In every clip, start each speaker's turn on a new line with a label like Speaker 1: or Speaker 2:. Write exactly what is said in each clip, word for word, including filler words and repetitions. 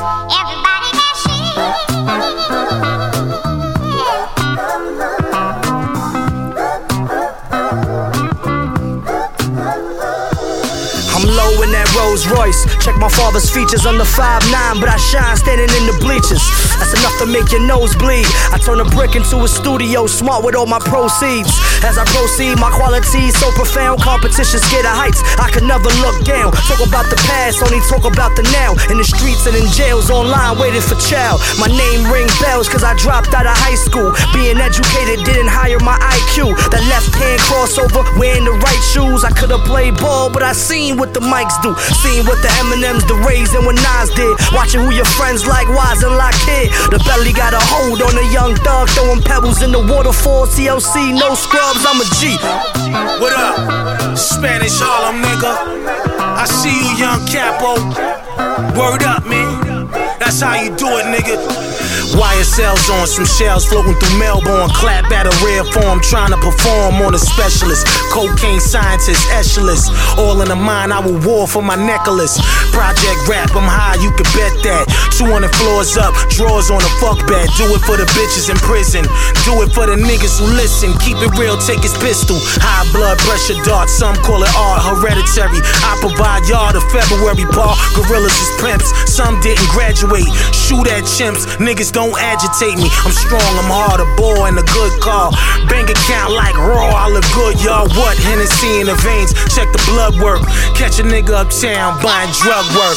Speaker 1: Everybody that she
Speaker 2: I'm low in that Rolls Royce. Check my father's features under five nine, but I shine standing in the bleachers. That's enough to make your nose bleed. I turn a brick into a studio, smart with all my proceeds. As I proceed, my quality so profound, competition scared of heights. I could never look down. Talk about the past, only talk about the now. In the streets and in jails, online waiting for child. My name ring bells cause I dropped out of high school. Being educated didn't hire my I Q. That left hand crossover, wearing the right shoes. I could've played ball, but I seen what the mics do. Seen what the Eminems, the Rays, and what Nas did. Watching who your friends like Wise and like Kid. The belly got a hold on a young thug, throwing pebbles in the waterfall. T L C, no scrubs, I'm a G.
Speaker 3: What up? Spanish Harlem, nigga. I see you, young Capo. Word up, man. That's how you do it, nigga. Y S L's on some shells floating through Melbourne. Clap at a rare form, trying to perform on a specialist. Cocaine scientist, echelons. All in the mind, I will war for my necklace. Project rap, I'm high, you can bet that. two hundred floors up, drawers on a fuck bed. Do it for the bitches in prison. Do it for the niggas who listen. Keep it real, take his pistol. High blood pressure dart, some call it art, hereditary. I provide y'all the February bar. Gorillas is pimps, some didn't graduate. Shoot at chimps, niggas don't agitate me. I'm strong, I'm hard, a ball and a good call. Bank account like raw, I look good, y'all. What? Hennessy in the veins, check the blood work. Catch a nigga uptown buying drug work.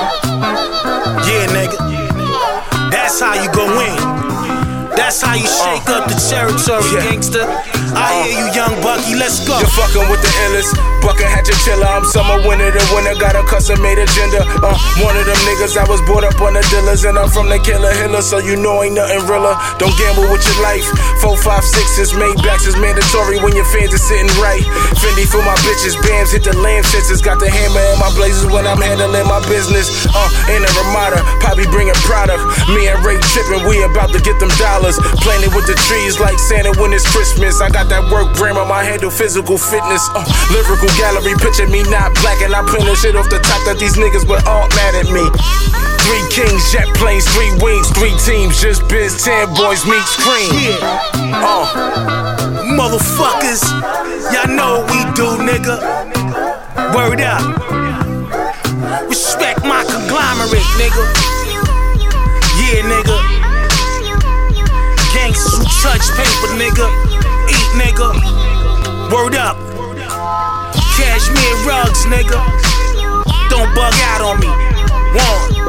Speaker 3: Yeah, nigga. That's how you go in. That's how you shake up the territory, yeah. Gangster. I hear you, young Bucky, let's go.
Speaker 4: You're fucking with the illest, bucket hat chinchilla. I'm summer winter, the winter got a custom made agenda. Uh, one of them niggas I was brought up on the dealers, and I'm from the killer hiller, so you know ain't nothing realer. Don't gamble with your life. Four, five, sixes, Maybachs is mandatory when your fans are sitting right. Fendi for my bitches, Bams hit the lamb sisters. Got the hammer in my blazers when I'm handling my business. Uh, in a Ramada, Poppy bringing product. Me and Ray tripping, we about to get them dollars. Planted with the trees like Santa when it's Christmas. I got that work brand on my handle, physical fitness. Uh, lyrical gallery, picture me not black, and I print the shit off the top that these niggas were all mad at me. Three kings, jet planes, three wings, three teams, just biz, ten boys meet scream.
Speaker 3: Uh, motherfuckers, y'all know what we do, nigga. Word up. Respect my conglomerate, nigga. Yeah, nigga. Gangsters who touch paper, nigga. Eat, nigga. Word up. Cashmere rugs, nigga. Don't bug out on me. One.